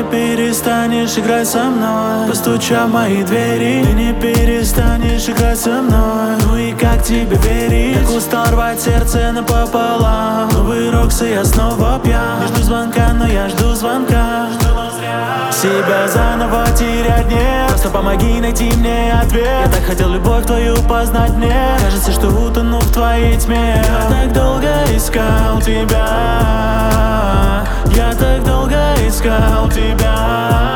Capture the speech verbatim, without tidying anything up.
перестанешь играть со мной, постуча в мои двери. Ты не перестанешь играть со мной. Ну и как тебе верить? Так устал рвать сердце напополам. Новый рокс, и я снова пьян. Не жду звонка, но я жду звонка. Себя заново терять нет. Просто помоги найти мне ответ. Я так хотел любовь твою познать мне. Кажется, что утону в твоей тьме. Я так долго искал тебя. Я так долго искал тебя.